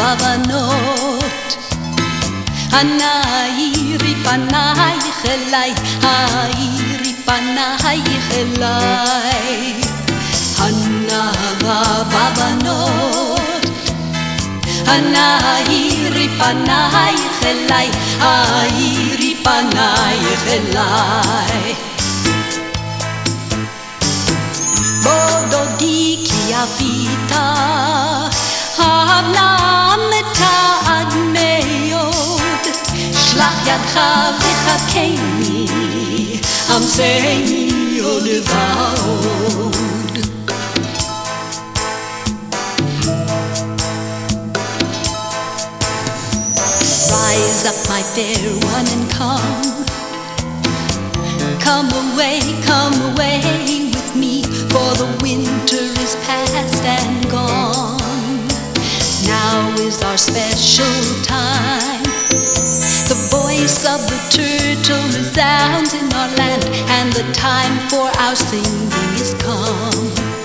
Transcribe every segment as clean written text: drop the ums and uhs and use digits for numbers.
בבנות. האירי פנייך אליי, האירי פנייך אליי. הנאווה בבנות, האירי פנייך אליי, האירי פנייך אליי. בוא דודי כי אביתה, הבנם מתעד מאוד, שלח ידך וחכני, עמסני עוד ועוד. Rise up, my fair one, and come. Come away with me, for the winter is past and gone. Now is our special time. The voice of the turtle resounds in our land, and the time for our singing is come.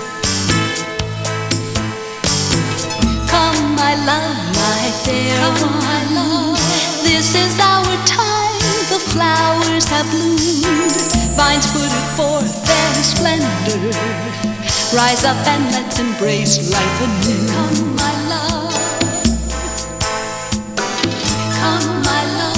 Come, my love, my fair one, this is our time. The flowers have bloomed, vines put forth their splendor. Rise up and let's embrace life anew. Come, my love. Come, my love.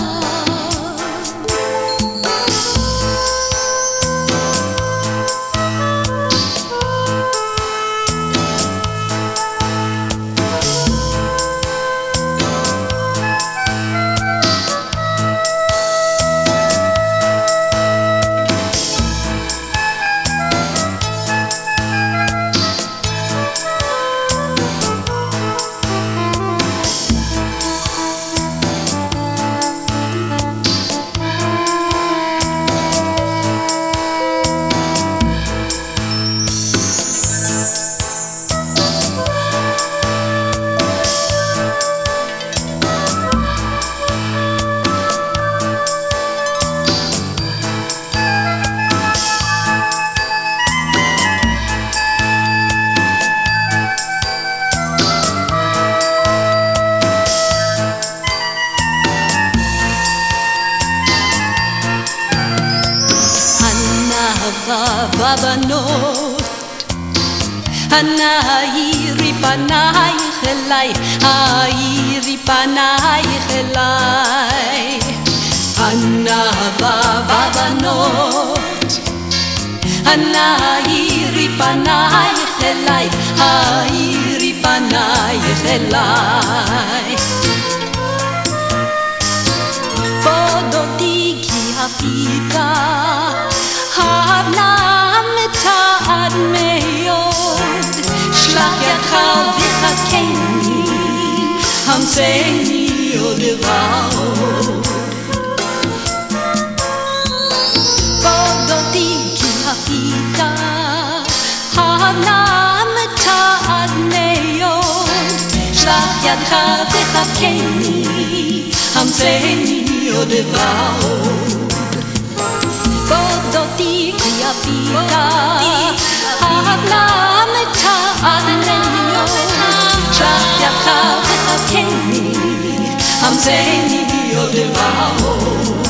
בבנות, האירי פנייך אליי, האירי פנייך אליי. הנאווה בבנות, האירי פנייך אליי, האירי פנייך אליי. בוא דודי כי אביתה, הבנם מתעד מאוד, שלח ידך וחכני, עמסני עוד ועוד. בוא דודי כי אביתה, הבנם מתעד מאוד, שלח ידך וחכני, עמסני עוד ועוד. דודי כי אביתה, הבנם מתעד מאוד, שלח ידך וחכני, עמסני עוד ועוד.